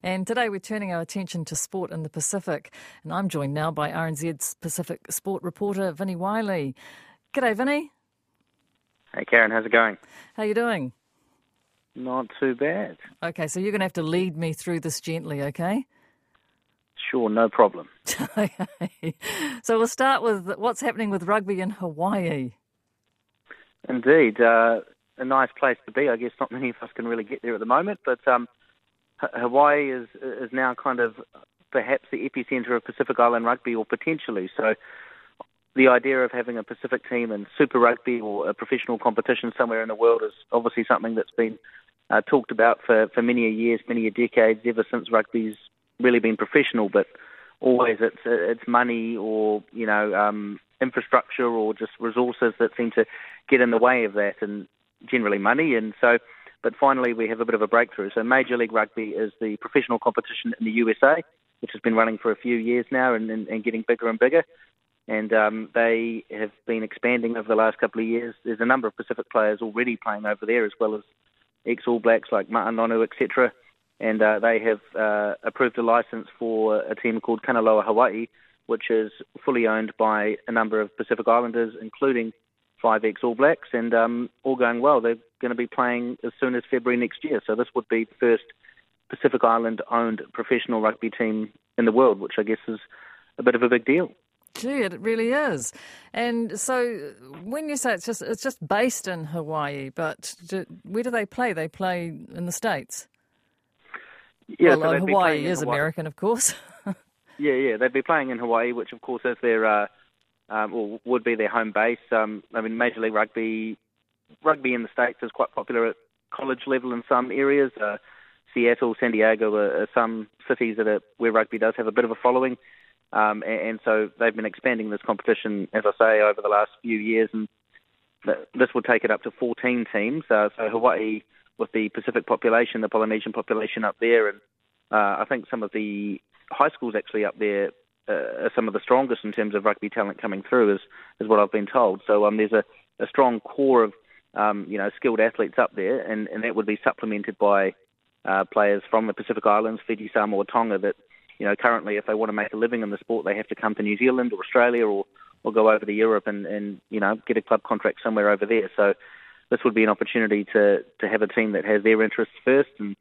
And today we're turning our attention to sport in the Pacific. And I'm joined now by RNZ's Pacific sport reporter, Vinnie Wiley. G'day, Vinnie. Hey, Karen, how's it going? How you doing? Not too bad. Okay, so you're going to have to lead me through this gently, okay? Sure, no problem. Okay. So we'll start with what's happening with rugby in Hawaii. Indeed. A nice place to be. I guess not many of us can really get there at the moment, but Hawaii is now kind of perhaps the epicenter of Pacific Island rugby, or potentially. So the idea of having a Pacific team in Super Rugby or a professional competition somewhere in the world is obviously something that's been talked about for many years, many decades, ever since rugby's really been professional. But always it's money or infrastructure or just resources that seem to get in the way of that, and generally money. And so, but finally we have a bit of a breakthrough. So Major League Rugby is the professional competition in the USA, which has been running for a few years now and getting bigger and bigger. And they have been expanding over the last couple of years. There's a number of Pacific players already playing over there, as well as ex-All Blacks like Ma'anonu, etc. And they have approved a license for a team called Kanaloa Hawaii, which is fully owned by a number of Pacific Islanders, including 5 ex-All Blacks. And all going well, they're going to be playing as soon as February next year. So this would be the first Pacific Island-owned professional rugby team in the world, which I guess is a bit of a big deal. Gee, it really is. And so when you say it's just based in Hawaii, but where do they play? They play in the States? Yeah, well, so Hawaii is American, of course. Yeah, they'd be playing in Hawaii, which of course is their, or would be their home base. Major League Rugby in the States is quite popular at college level in some areas. Seattle, San Diego are some cities where rugby does have a bit of a following. And so they've been expanding this competition, as I say, over the last few years, and this will take it up to 14 teams. So Hawaii, with the Pacific population, the Polynesian population up there, and I think some of the high schools actually up there are some of the strongest in terms of rugby talent coming through, is what I've been told. So there's a strong core of skilled athletes up there, and that would be supplemented by players from the Pacific Islands, Fiji, Samoa, Tonga, that currently, if they want to make a living in the sport, they have to come to New Zealand or Australia or go over to Europe and get a club contract somewhere over there. So this would be an opportunity to have a team that has their interests first. And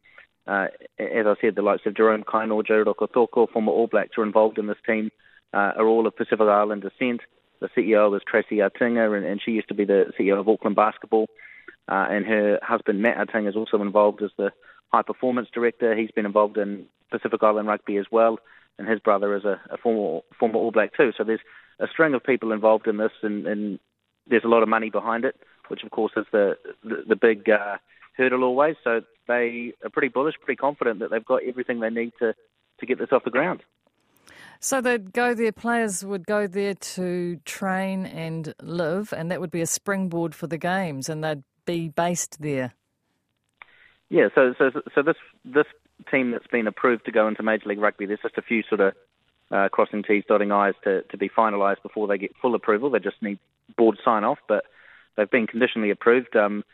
as I said, the likes of Jerome Kaino, Joe Rokotoko, former All Blacks, are involved in this team, are all of Pacific Island descent. The CEO is Tracy Artinga, and she used to be the CEO of Auckland Basketball. And her husband, Matt Artinga, is also involved as the high performance director. He's been involved in Pacific Island rugby as well, and his brother is a former All Black too. So there's a string of people involved in this, and there's a lot of money behind it, which of course is the big hurdle always. So they are pretty bullish, pretty confident that they've got everything they need to get this off the ground. So players would go there to train and live, and that would be a springboard for the games, and they'd be based there. Yeah, so this team that's been approved to go into Major League Rugby, there's just a few sort of crossing T's, dotting I's to be finalised before they get full approval. They just need board sign-off, but they've been conditionally approved.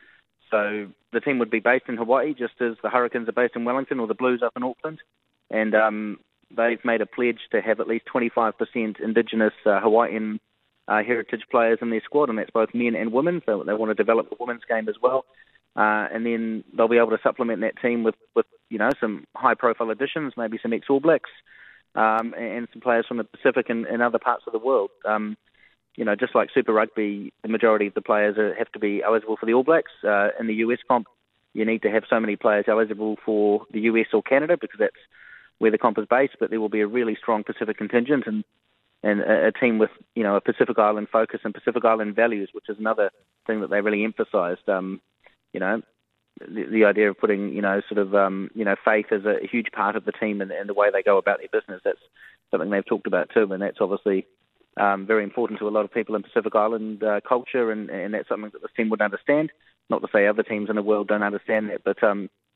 So the team would be based in Hawaii, just as the Hurricanes are based in Wellington or the Blues up in Auckland. And they've made a pledge to have at least 25% Indigenous Hawaiian heritage players in their squad, and that's both men and women. So they want to develop the women's game as well. And then they'll be able to supplement that team with some high-profile additions, maybe some ex-All Blacks, and some players from the Pacific and other parts of the world. Just like Super Rugby, the majority of the players have to be eligible for the All Blacks. In the US comp, you need to have so many players eligible for the US or Canada, because that's where the comp is based. But there will be a really strong Pacific contingent and a team with a Pacific Island focus and Pacific Island values, which is another thing that they really emphasised. The idea of putting, faith as a huge part of the team and the way they go about their business. That's something they've talked about too, and that's obviously very important to a lot of people in Pacific Island culture, and that's something that this team would understand. Not to say other teams in the world don't understand that, but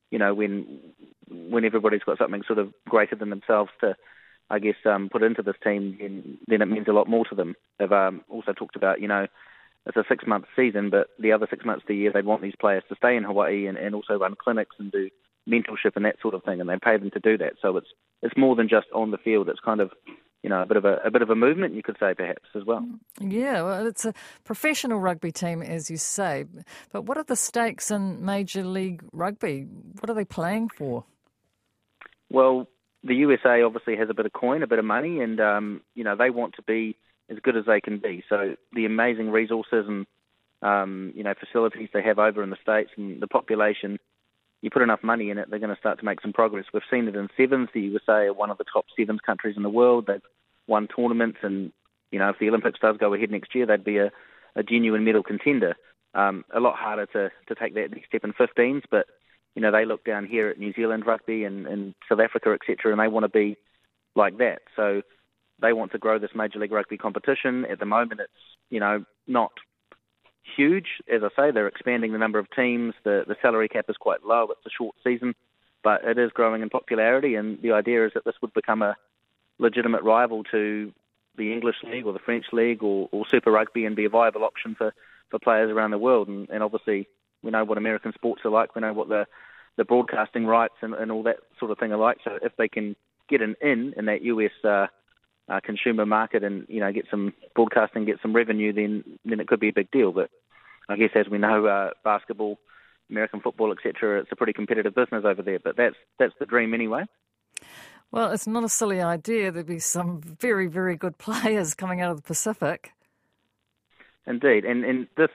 when everybody's got something sort of greater than themselves to, I guess, put into this team, then it means a lot more to them. They've also talked about, it's a 6-month season, but the other 6 months of the year, they'd want these players to stay in Hawaii and also run clinics and do mentorship and that sort of thing, and they pay them to do that. So it's more than just on the field. It's kind of, a bit of a movement, you could say, perhaps, as well. Yeah, well, it's a professional rugby team, as you say. But what are the stakes in Major League Rugby? What are they playing for? Well, the USA obviously has a bit of coin, a bit of money, and they want to be as good as they can be. So the amazing resources and facilities they have over in the States and the population, you put enough money in it, they're going to start to make some progress. We've seen it in sevens. The USA are one of the top sevens countries in the world. They've won tournaments, and if the Olympics does go ahead next year, they'd be a genuine medal contender. A lot harder to take that next step in 15s, but they look down here at New Zealand rugby and South Africa, etc., and they want to be like that. So they want to grow this Major League Rugby competition. At the moment, it's not huge. As I say, they're expanding the number of teams. The salary cap is quite low. It's a short season, but it is growing in popularity, and the idea is that this would become a legitimate rival to the English League or the French League or Super Rugby, and be a viable option for players around the world. And obviously, we know what American sports are like. We know what the broadcasting rights and all that sort of thing are like. So if they can get an in that US consumer market and get some broadcasting, get some revenue, then it could be a big deal. But I guess, as we know, basketball, American football, etc., it's a pretty competitive business over there. But that's the dream anyway. Well, it's not a silly idea. There'd be some very, very good players coming out of the Pacific. Indeed, and this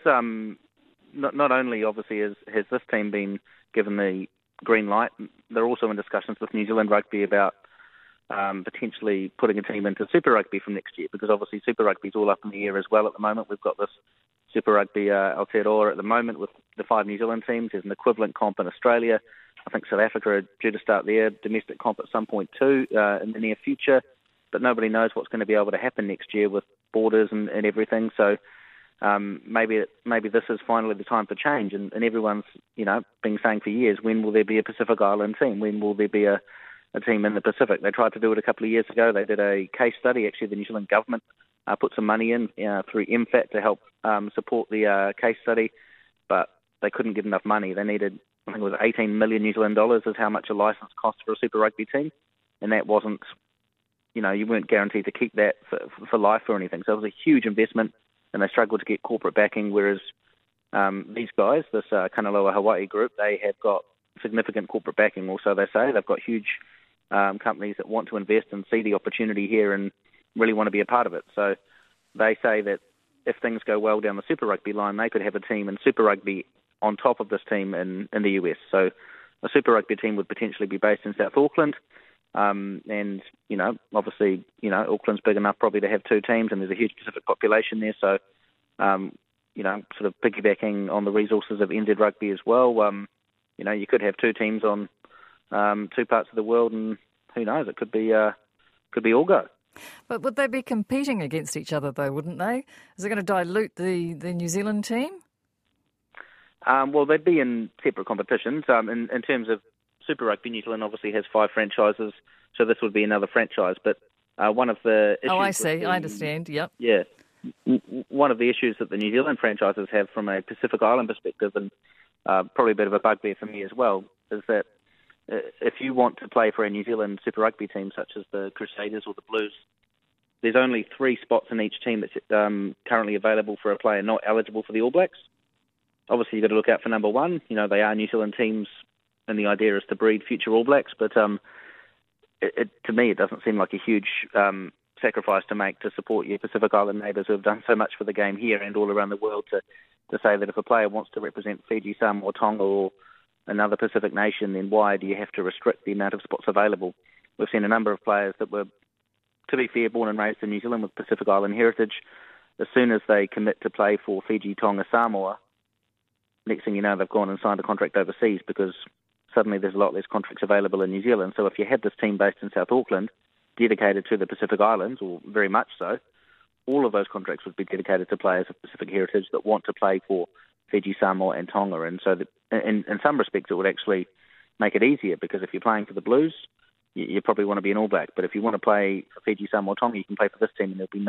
not only obviously has this team been given the green light, they're also in discussions with New Zealand Rugby about potentially putting a team into Super Rugby from next year, because obviously Super Rugby's all up in the air as well at the moment. We've got this Super Rugby Aotearoa at the moment with the 5 New Zealand teams. There's an equivalent comp in Australia. I think South Africa are due to start their domestic comp at some point too in the near future, but nobody knows what's going to be able to happen next year with borders and everything. So maybe this is finally the time for change, and everyone's been saying for years, when will there be a Pacific Island team? When will there be a team in the Pacific? They tried to do it a couple of years ago. They did a case study. Actually, the New Zealand government put some money in through MFAT to help support the case study, but they couldn't get enough money. They needed, I think it was 18 million New Zealand dollars is how much a license costs for a Super Rugby team, and that wasn't, you weren't guaranteed to keep that for life or anything. So it was a huge investment, and they struggled to get corporate backing, whereas these guys, this Kanaloa Hawaii group, they have got significant corporate backing, or so they say. They've got huge companies that want to invest and see the opportunity here and really want to be a part of it. So they say that if things go well down the Super Rugby line, they could have a team in Super Rugby on top of this team in the US. So a Super Rugby team would potentially be based in South Auckland, and obviously Auckland's big enough probably to have 2 teams, and there's a huge Pacific population there. So sort of piggybacking on the resources of NZ Rugby as well, you could have 2 teams on 2 parts of the world, and who knows, it could be all go. But would they be competing against each other, though, wouldn't they? Is it going to dilute the New Zealand team? Well, they'd be in separate competitions. In terms of Super Rugby, New Zealand obviously has 5 franchises, so this would be another franchise. But one of the issues... Oh, I see. I understand, yep. Yeah. One of the issues that the New Zealand franchises have from a Pacific Island perspective, and probably a bit of a bugbear for me as well, is that if you want to play for a New Zealand Super Rugby team, such as the Crusaders or the Blues, there's only 3 spots in each team that's currently available for a player not eligible for the All Blacks. Obviously, you've got to look out for number 1. They are New Zealand teams, and the idea is to breed future All Blacks. But to me, it doesn't seem like a huge sacrifice to make to support your Pacific Island neighbours who have done so much for the game here and all around the world, to say that if a player wants to represent Fiji, Samoa or Tonga or another Pacific nation, then why do you have to restrict the amount of spots available? We've seen a number of players that were, to be fair, born and raised in New Zealand with Pacific Island heritage. As soon as they commit to play for Fiji, Tonga, Samoa, next thing you know, they've gone and signed a contract overseas, because suddenly there's a lot less contracts available in New Zealand. So if you had this team based in South Auckland, dedicated to the Pacific Islands, or very much so, all of those contracts would be dedicated to players of Pacific heritage that want to play for Fiji, Samoa and Tonga. And so that, in some respects, it would actually make it easier, because if you're playing for the Blues, you probably want to be an All Black. But if you want to play for Fiji, Samoa or Tonga, you can play for this team, and there'll be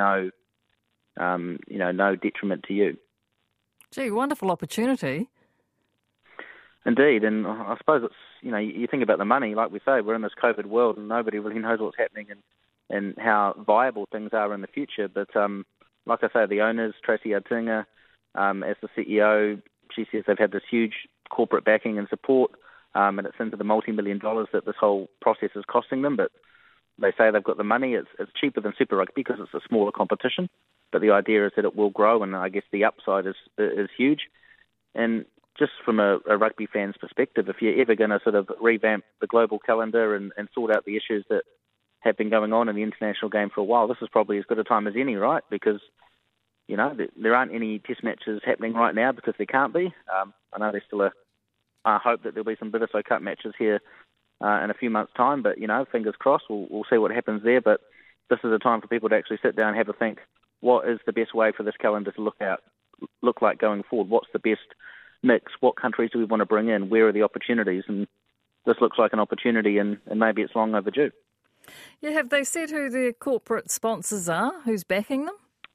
no detriment to you. Gee, wonderful opportunity. Indeed, and I suppose it's, you think about the money, like we say, we're in this COVID world and nobody really knows what's happening and how viable things are in the future. But like I say, the owners, Tracy Artinga, as the CEO, she says they've had this huge corporate backing and support, and it's into the multi-million dollars that this whole process is costing them. But they say they've got the money. It's cheaper than Super Rugby because it's a smaller competition. But the idea is that it will grow, and I guess the upside is huge. And just from a rugby fan's perspective, if you're ever going to sort of revamp the global calendar and sort out the issues that have been going on in the international game for a while, this is probably as good a time as any, right? Because, there aren't any test matches happening right now because there can't be. I know there's still a hope that there'll be some Bledisloe Cup matches here in a few months' time, but, fingers crossed, we'll see what happens there. But this is a time for people to actually sit down and have a think, what is the best way for this calendar to look like going forward? What's the best mix? What countries do we want to bring in? Where are the opportunities? And this looks like an opportunity, and maybe it's long overdue. Yeah, have they said who their corporate sponsors are? Who's backing them?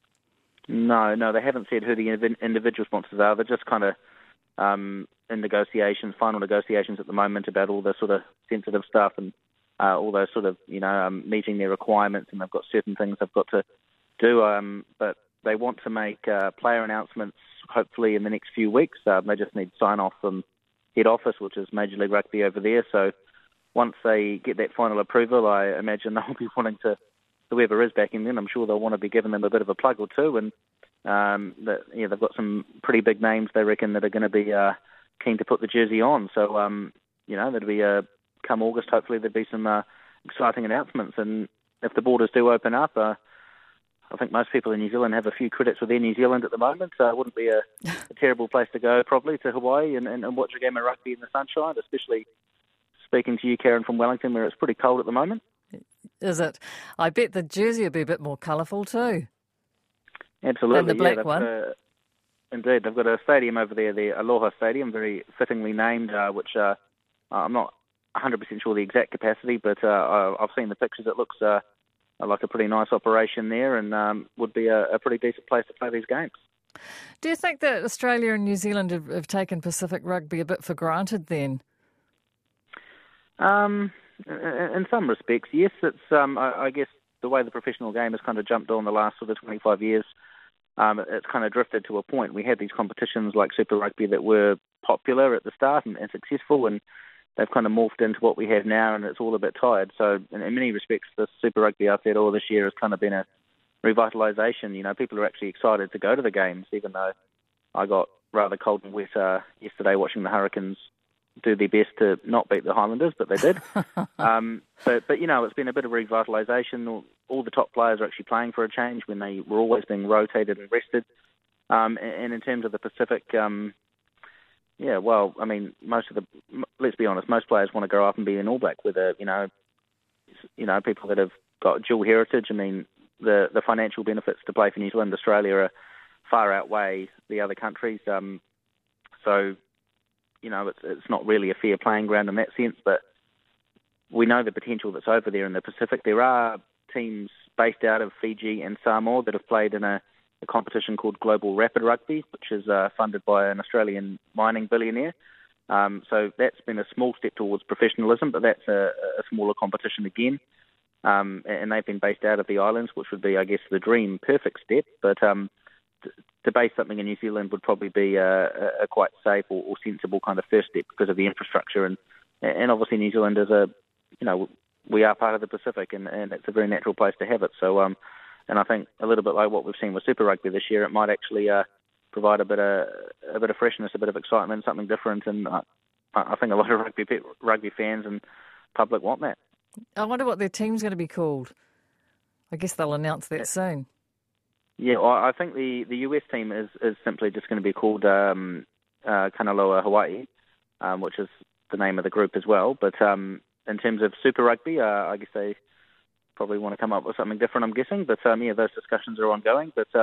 No, they haven't said who the individual sponsors are. They're just kind of in negotiations, final negotiations at the moment about all the sort of sensitive stuff and all those sort of, meeting their requirements, and they've got certain things they've got to do. But they want to make player announcements hopefully in the next few weeks. They just need sign-off from head office, which is Major League Rugby over there. So once they get that final approval, I imagine they'll be wanting to, whoever is backing them, I'm sure they'll want to be giving them a bit of a plug or two. And they've got some pretty big names, they reckon, that are going to be keen to put the jersey on. So, there'll be, come August, hopefully there'll be some exciting announcements. And if the borders do open up, I think most people in New Zealand have a few critics with Air New Zealand at the moment, so it wouldn't be a terrible place to go, probably, to Hawaii and watch a game of rugby in the sunshine, especially speaking to you, Karen, from Wellington, where it's pretty cold at the moment. Is it? I bet the jersey will be a bit more colourful too. Absolutely. Than the black one. Indeed. They've got a stadium over there, the Aloha Stadium, very fittingly named, which I'm not 100% sure the exact capacity, but I've seen the pictures. It looks like a pretty nice operation there, and would be a pretty decent place to play these games. Do you think that Australia and New Zealand have taken Pacific Rugby a bit for granted then? In some respects, yes. It's I guess the way the professional game has kind of jumped on the last sort of 25 years, it's kind of drifted to a point. We had these competitions like Super Rugby that were popular at the start and successful, and they've kind of morphed into what we have now, and it's all a bit tired. So in many respects, the Super Rugby I said this year has kind of been a revitalisation. People are actually excited to go to the games, even though I got rather cold and wet yesterday watching the Hurricanes do their best to not beat the Highlanders, but they did. But it's been a bit of revitalisation. All the top players are actually playing for a change when they were always being rotated and rested. And in terms of the Pacific, let's be honest, most players want to grow up and be an All Black, whether, people that have got dual heritage. I mean, the financial benefits to play for New Zealand, Australia are far outweigh the other countries. It's not really a fair playing ground in that sense, but we know the potential that's over there in the Pacific. There are teams based out of Fiji and Samoa that have played in a competition called Global Rapid Rugby, which is funded by an Australian mining billionaire. So that's been a small step towards professionalism, but that's a smaller competition again. And they've been based out of the islands, which would be, I guess, the dream perfect step. But to base something in New Zealand would probably be a quite safe or sensible kind of first step because of the infrastructure. And obviously New Zealand is we are part of the Pacific, and it's a very natural place to have it. So, and I think a little bit like what we've seen with Super Rugby this year, it might actually provide a bit of freshness, a bit of excitement, something different. And I think a lot of rugby fans and public want that. I wonder what their team's going to be called. I guess they'll announce that soon. Yeah, well, I think the US team is simply just going to be called Kanaloa Hawaii, which is the name of the group as well. But in terms of Super Rugby, I guess they probably want to come up with something different, I'm guessing. But those discussions are ongoing. But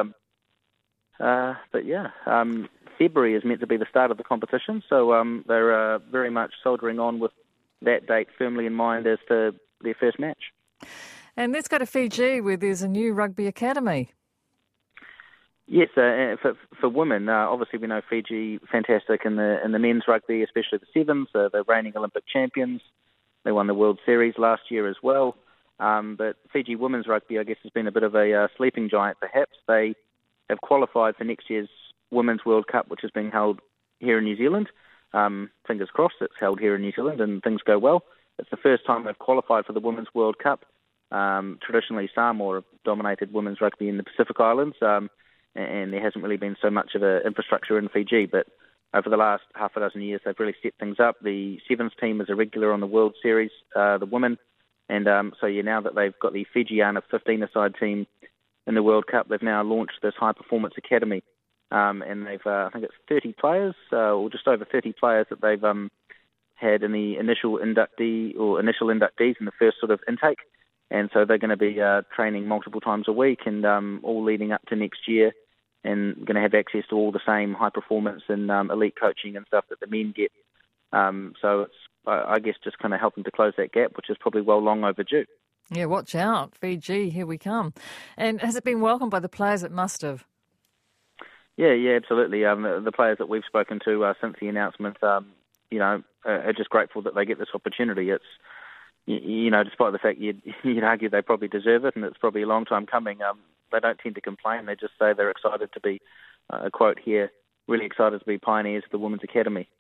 February is meant to be the start of the competition, so they're very much soldiering on with that date firmly in mind as to their first match. And let's go to Fiji, where there's a new rugby academy. Yes, for women, obviously we know Fiji fantastic in the men's rugby, especially the sevens. The reigning Olympic champions. They won the World Series last year as well. But Fiji women's rugby, I guess, has been a bit of a sleeping giant. Perhaps they have qualified for next year's Women's World Cup, which is being held here in New Zealand. Fingers crossed, it's held here in New Zealand and things go well. It's the first time they've qualified for the Women's World Cup. Traditionally, Samoa have dominated women's rugby in the Pacific Islands. And there hasn't really been so much of an infrastructure in Fiji, but over the last half a dozen years, they've really stepped things up. The sevens team is a regular on the World Series, the women, and now that they've got the Fijiana 15-a-side team in the World Cup, they've now launched this high-performance academy, and they've, I think it's 30 players, or just over 30 players that they've had in the initial inductees in the first sort of intake, and so they're going to be training multiple times a week and all leading up to next year, and going to have access to all the same high performance and elite coaching and stuff that the men get. So it's, I guess, just kind of helping to close that gap, which is probably well long overdue. Yeah, watch out. Fiji, here we come. And has it been welcomed by the players? It must have. Yeah, absolutely. The players that we've spoken to since the announcement, are just grateful that they get this opportunity. It's, despite the fact you'd argue they probably deserve it, and it's probably a long time coming, they don't tend to complain. They just say they're excited to be, a quote here, really excited to be pioneers of the Women's Academy.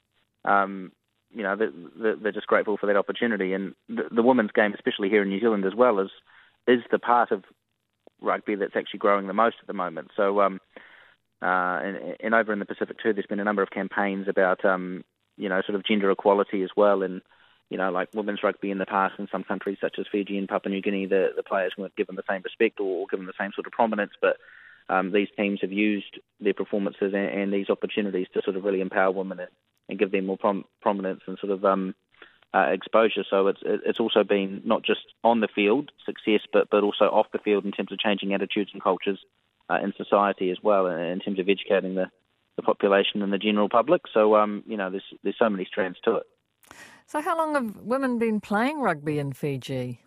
They're just grateful for that opportunity. And the women's game, especially here in New Zealand as well, is the part of rugby that's actually growing the most at the moment. So, and over in the Pacific too, there's been a number of campaigns about, sort of gender equality as well. And, like women's rugby in the past in some countries such as Fiji and Papua New Guinea, the players weren't given the same respect or given the same sort of prominence. But these teams have used their performances and these opportunities to sort of really empower women and give them more prominence and sort of exposure. So it's also been not just on the field success, but also off the field in terms of changing attitudes and cultures in society as well, in terms of educating the population and the general public. So there's so many strands to it. So how long have women been playing rugby in Fiji?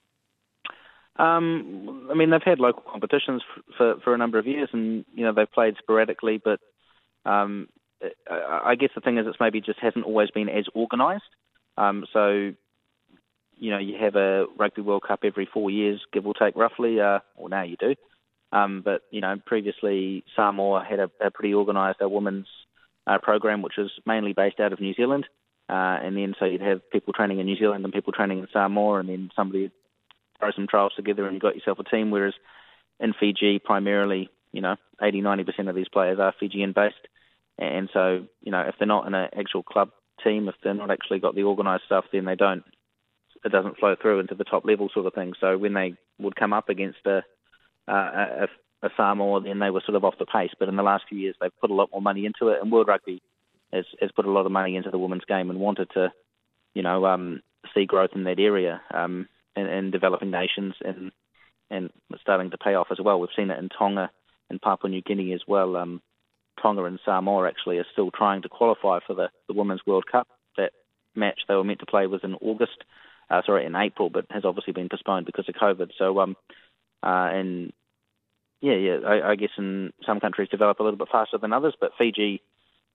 They've had local competitions for a number of years, and they've played sporadically, but I guess the thing is, it's maybe just hasn't always been as organised. So you have a Rugby World Cup every 4 years, give or take roughly, or now you do. But previously Samoa had a pretty organised women's program, which was mainly based out of New Zealand. And then so you'd have people training in New Zealand and people training in Samoa, and then somebody would throw some trials together and you got yourself a team. Whereas in Fiji, primarily, 80-90% of these players are Fijian-based. And so, if they're not in an actual club team, if they're not actually got the organised stuff, then it doesn't flow through into the top level sort of thing. So when they would come up against a Samoa, then they were sort of off the pace. But in the last few years, they've put a lot more money into it, and World Rugby has put a lot of money into the women's game and wanted to, see growth in that area in developing nations and starting to pay off as well. We've seen it in Tonga and Papua New Guinea as well. Tonga and Samoa actually are still trying to qualify for the Women's World Cup. That match they were meant to play was in April, but has obviously been postponed because of COVID. So, I guess in some countries develop a little bit faster than others, but Fiji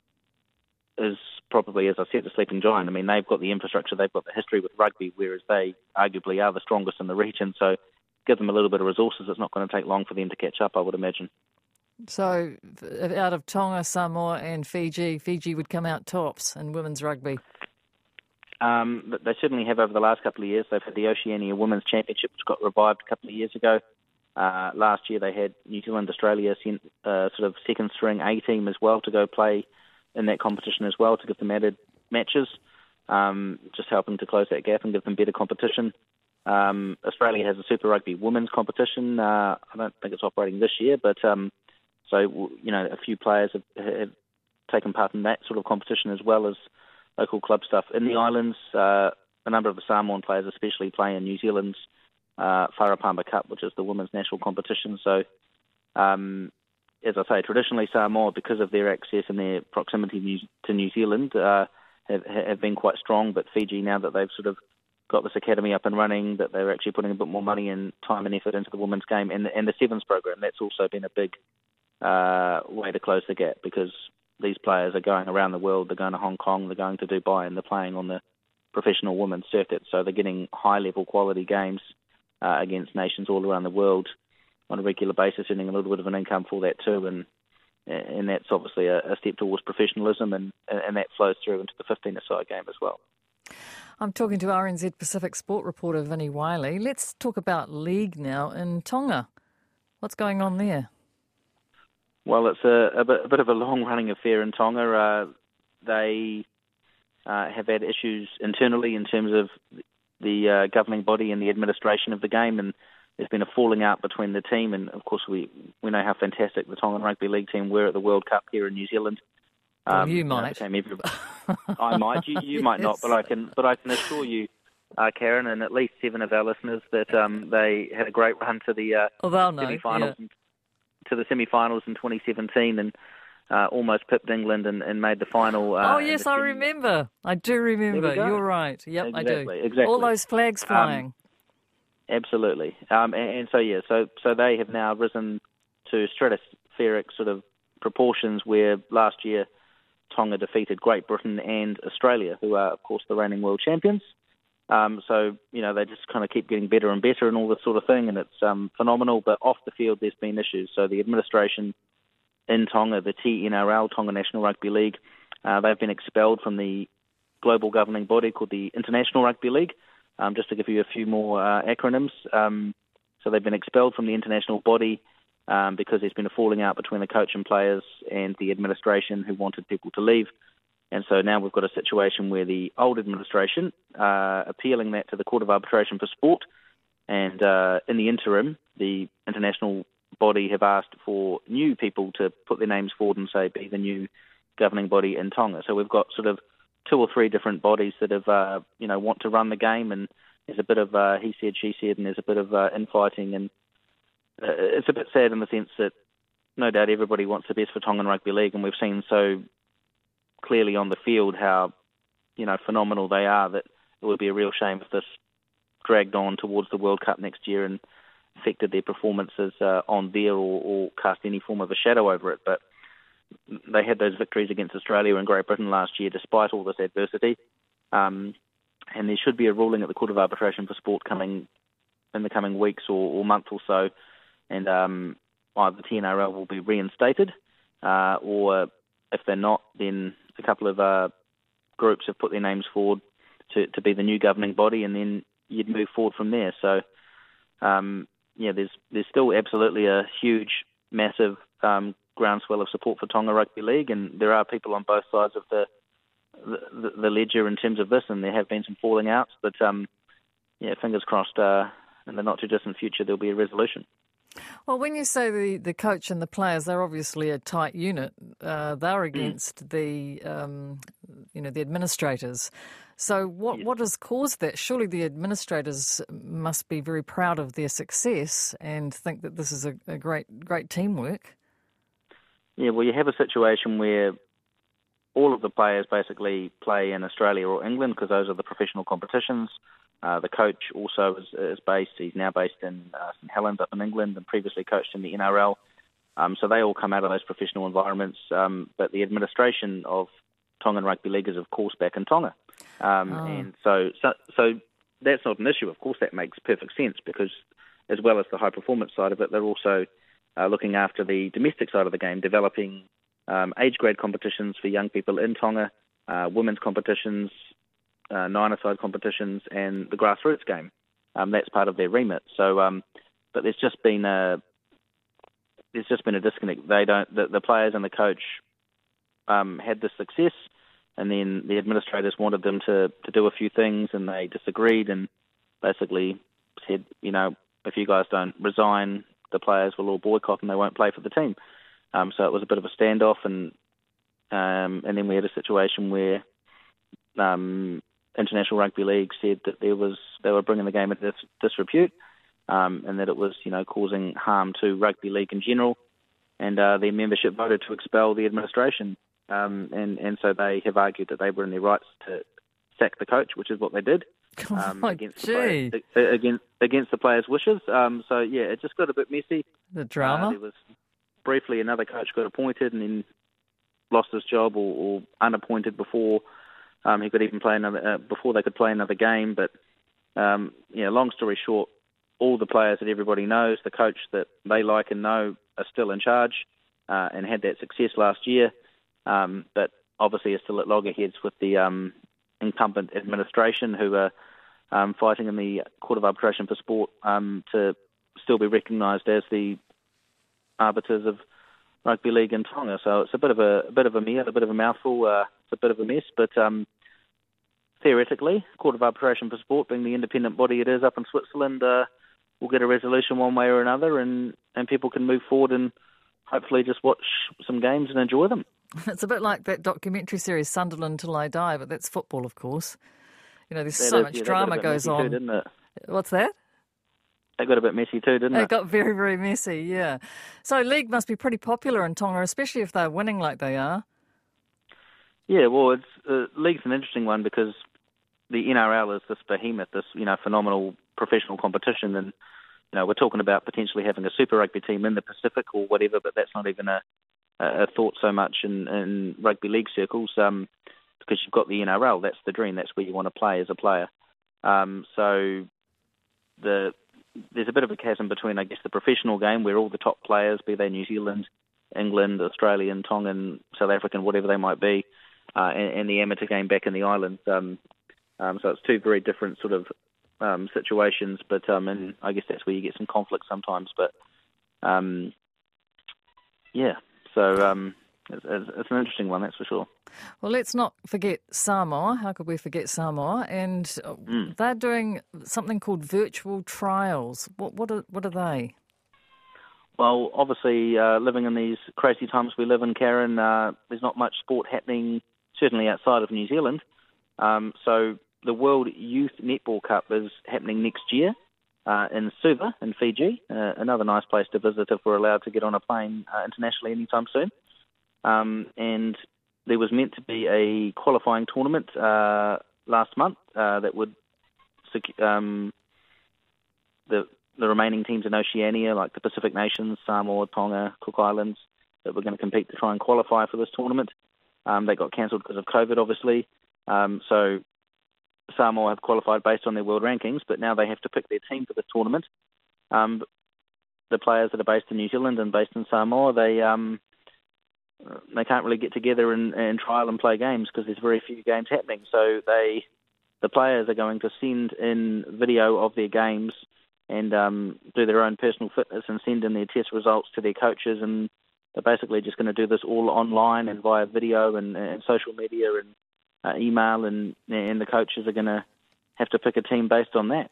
is probably, as I said, the sleeping giant. I mean, they've got the infrastructure, they've got the history with rugby, whereas they arguably are the strongest in the region. So give them a little bit of resources, it's not going to take long for them to catch up, I would imagine. So out of Tonga, Samoa and Fiji would come out tops in women's rugby? They certainly have over the last couple of years. They've had the Oceania Women's Championship, which got revived a couple of years ago. Last year they had New Zealand, Australia, sort of second string A team as well to go play in that competition as well, to give them added matches, just helping to close that gap and give them better competition. Australia has a Super Rugby women's competition. I don't think it's operating this year, but a few players have taken part in that sort of competition as well as local club stuff. In the islands, a number of the Samoan players especially play in New Zealand's Wharapamba Cup, which is the women's national competition. So, as I say, traditionally Samoa, because of their access and their proximity to New Zealand, have been quite strong. But Fiji, now that they've sort of got this academy up and running, that they're actually putting a bit more money and time and effort into the women's game and the sevens program, that's also been a big way to close the gap, because these players are going around the world. They're going to Hong Kong, they're going to Dubai, and they're playing on the professional women's circuit. So they're getting high-level quality games against nations all around the world on a regular basis, earning a little bit of an income for that too. And that's obviously a step towards professionalism, and that flows through into the 15-a-side game as well. I'm talking to RNZ Pacific sport reporter Vinnie Wiley. Let's talk about league now in Tonga. What's going on there? Well, it's a bit of a long-running affair in Tonga. They have had issues internally in terms of the governing body and the administration of the game, and there's been a falling out between the team. And of course, we know how fantastic the Tongan Rugby League team were at the World Cup here in New Zealand. Well, you might. I might. You might not, but I can assure you, Karen, and at least 7 of our listeners, that they had a great run to the semi-finals. Yeah. To the semi-finals in 2017, and almost pipped England and made the final. Oh yes, I remember. I do remember. You're right. Yep, exactly, I do. Exactly. All those flags flying. Absolutely. And so they have now risen to stratospheric sort of proportions, where last year Tonga defeated Great Britain and Australia, who are, of course, the reigning world champions. So, they just kind of keep getting better and better and all this sort of thing, and it's phenomenal. But off the field, there's been issues. So the administration in Tonga, the TNRL, Tonga National Rugby League, they've been expelled from the global governing body called the International Rugby League, just to give you a few more acronyms. So they've been expelled from the international body because there's been a falling out between the coach and players and the administration, who wanted people to leave. And so now we've got a situation where the old administration appealing that to the Court of Arbitration for Sport, and in the interim, the international body have asked for new people to put their names forward and say be the new governing body in Tonga. So we've got sort of 2 or 3 different bodies that have want to run the game, and there's a bit of he said, she said, and there's a bit of infighting, and it's a bit sad in the sense that no doubt everybody wants the best for Tongan Rugby League, and we've seen so clearly on the field how phenomenal they are, that it would be a real shame if this dragged on towards the World Cup next year and affected their performances on there, or cast any form of a shadow over it. But they had those victories against Australia and Great Britain last year despite all this adversity, and there should be a ruling at the Court of Arbitration for Sport coming in the coming weeks or month or so, and either the TNRL will be reinstated, or if they're not, then a couple of groups have put their names forward to be the new governing body, and then you'd move forward from there. So, there's still absolutely a huge, massive groundswell of support for Tonga Rugby League, and there are people on both sides of the ledger in terms of this, and there have been some falling outs, but fingers crossed, in the not too distant future there'll be a resolution. Well, when you say the coach and the players, they're obviously a tight unit. They're against the administrators. So what has caused that? Surely the administrators must be very proud of their success and think that this is a great teamwork. Yeah, well, you have a situation where all of the players basically play in Australia or England because those are the professional competitions. The coach also he's now based in St Helens up in England, and previously coached in the NRL. So they all come out of those professional environments. But the administration of Tongan Rugby League is, of course, back in Tonga. And so that's not an issue. Of course, that makes perfect sense, because as well as the high performance side of it, they're also looking after the domestic side of the game, developing age grade competitions for young people in Tonga, women's competitions, 9-a-side competitions, and the grassroots game. That's part of their remit. So, but there's just been a disconnect. The players and the coach had this success, and then the administrators wanted them to do a few things, and they disagreed and basically said, if you guys don't resign, the players will all boycott and they won't play for the team. So it was a bit of a standoff, and then we had a situation where International Rugby League said that they were bringing the game into disrepute, and that it was causing harm to rugby league in general, and their membership voted to expel the administration, and so they have argued that they were in their rights to sack the coach, which is what they did. Against the players' wishes. So it just got a bit messy. The drama. briefly another coach got appointed and then lost his job or unappointed before he could even play before they could play another game. But long story short, all the players that everybody knows, the coach that they like and know, are still in charge and had that success last year. But obviously are still at loggerheads with the incumbent administration who are fighting in the Court of Arbitration for Sport to still be recognised as the arbiters of rugby league in Tonga. So it's a bit of a meal, a bit of a mouthful. It's a bit of a mess, but theoretically, Court of Arbitration for Sport, being the independent body it is up in Switzerland, will get a resolution one way or another, and people can move forward and hopefully just watch some games and enjoy them. It's a bit like that documentary series Sunderland Till I Die, but that's football, of course. There's so much drama goes on. Too, didn't it? What's that? It got a bit messy too, didn't it? It got very, very messy, yeah. So league must be pretty popular in Tonga, especially if they're winning like they are. Yeah, well, league's an interesting one because the NRL is this behemoth, this phenomenal professional competition, and we're talking about potentially having a Super Rugby team in the Pacific or whatever, but that's not even a thought so much in rugby league circles because you've got the NRL. That's the dream. That's where you want to play as a player. So there's a bit of a chasm between, I guess, the professional game where all the top players, be they New Zealand, England, Australian, Tongan, South African, whatever they might be, and the amateur game back in the islands. So it's two very different sort of situations, but and I guess that's where you get some conflict sometimes. But so it's an interesting one, that's for sure. Well, let's not forget Samoa. How could we forget Samoa? And they're doing something called virtual trials. What are they? Well, obviously, living in these crazy times we live in, Karen, there's not much sport happening, certainly outside of New Zealand. So the World Youth Netball Cup is happening next year in Suva in Fiji, another nice place to visit if we're allowed to get on a plane internationally anytime soon. And there was meant to be a qualifying tournament last month that would the remaining teams in Oceania, like the Pacific Nations, Samoa, Tonga, Cook Islands, that were going to compete to try and qualify for this tournament. They got cancelled because of COVID, obviously. So Samoa have qualified based on their world rankings, but now they have to pick their team for this tournament. The players that are based in New Zealand and based in Samoa, they can't really get together and trial and play games because there's very few games happening. So the players are going to send in video of their games and do their own personal fitness and send in their test results to their coaches, and they're basically just going to do this all online and via video and social media and email, and the coaches are going to have to pick a team based on that.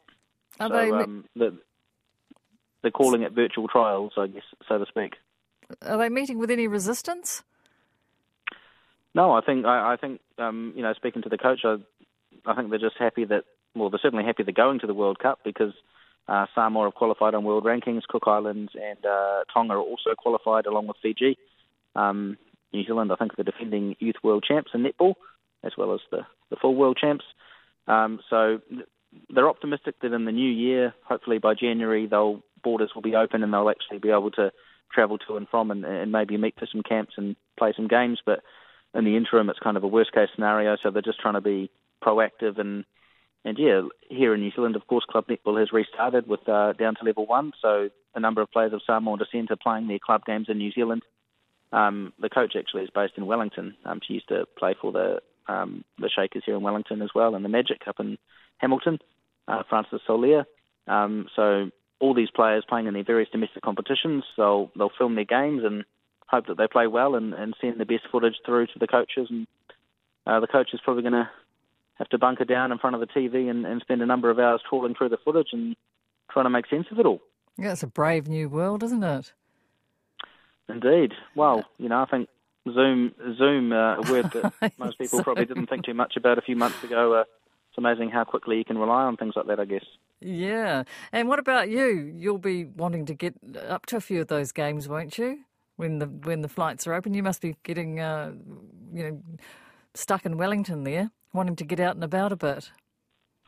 They're calling it virtual trials, I guess, so to speak. Are they meeting with any resistance? No, I think speaking to the coach, I think they're just happy they're certainly happy they're going to the World Cup because Samoa have qualified on world rankings. Cook Islands and Tonga are also qualified along with Fiji. New Zealand, I think, are the defending youth world champs in netball, as well as the full world champs. So they're optimistic that in the new year, hopefully by January, borders will be open and they'll actually be able to travel to and from and maybe meet for some camps and play some games. But in the interim, it's kind of a worst-case scenario, so they're just trying to be proactive. And here in New Zealand, of course, club netball has restarted with down to level 1, so a number of players of Samoan descent are playing their club games in New Zealand. The coach actually is based in Wellington. She used to play for the Shakers here in Wellington as well, and the Magic up in Hamilton, Francis Solier. So all these players playing in their various domestic competitions, they'll film their games and hope that they play well and send the best footage through to the coaches. And the coach is probably going to have to bunker down in front of the TV and spend a number of hours trawling through the footage and trying to make sense of it all. Yeah, it's a brave new world, isn't it? Indeed. Well, I think Zoom, a word that most people probably didn't think too much about a few months ago. It's amazing how quickly you can rely on things like that, I guess. Yeah. And what about you? You'll be wanting to get up to a few of those games, won't you? When the flights are open, you must be getting stuck in Wellington there, wanting to get out and about a bit.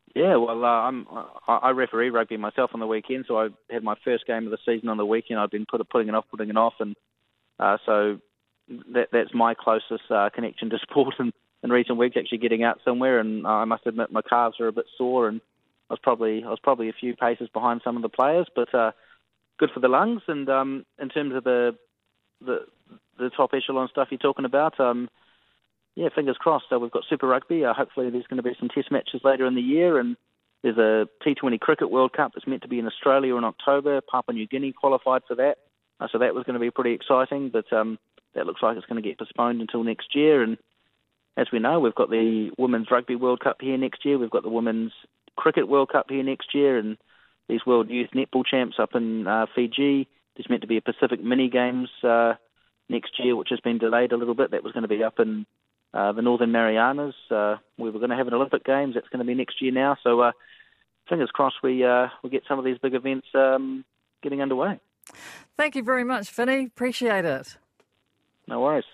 Yeah, well, I referee rugby myself on the weekend, so I had my first game of the season on the weekend. I've been putting it off, and so that's my closest connection to sport in recent weeks. Actually, getting out somewhere, and I must admit my calves are a bit sore, and I was probably a few paces behind some of the players, but good for the lungs. And in terms of the top echelon stuff you're talking about, yeah, fingers crossed. We've got Super Rugby. Hopefully there's going to be some test matches later in the year, and there's a T20 Cricket World Cup that's meant to be in Australia in October. Papua New Guinea qualified for that, so that was going to be pretty exciting, but that looks like it's going to get postponed until next year. And as we know, we've got the Women's Rugby World Cup here next year. We've got the Women's Cricket World Cup here next year, and these World Youth Netball Champs up in Fiji. There's meant to be a Pacific Mini Games next year, which has been delayed a little bit. That was going to be up in the Northern Marianas. We were going to have an Olympic Games. That's going to be next year now. So fingers crossed we get some of these big events getting underway. Thank you very much, Vinny. Appreciate it. No worries.